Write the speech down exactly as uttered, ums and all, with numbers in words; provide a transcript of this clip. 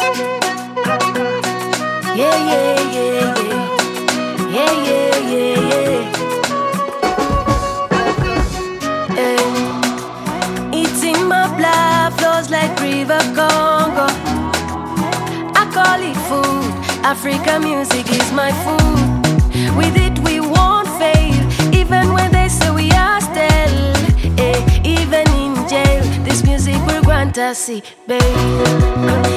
Yeah, yeah, yeah, yeah. Yeah, yeah, yeah, yeah. Hey. It's in my blood, flows like River Congo. I call it food. African music is my food. With it we won't fail, even when they say we are still. Eh, even in jail, this music will grant us, see, babe.